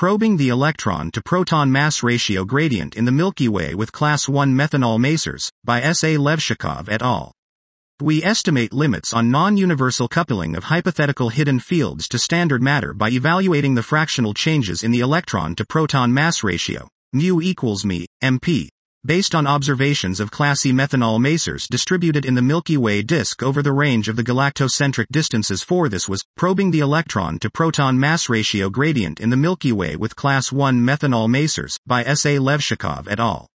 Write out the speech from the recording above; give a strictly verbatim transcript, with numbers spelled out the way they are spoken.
probing the electron-to-proton mass ratio gradient in the Milky Way with class one methanol masers, by S A Levshikov et al. We estimate limits on non-universal coupling of hypothetical hidden fields to standard matter by evaluating the fractional changes in the electron-to-proton mass ratio, mu equals me, mp, based on observations of class E methanol masers distributed in the Milky Way disk over the range of the galactocentric distances. For this was, probing the electron-to-proton mass ratio gradient in the Milky Way with class one methanol masers, by S A Levshikov et al.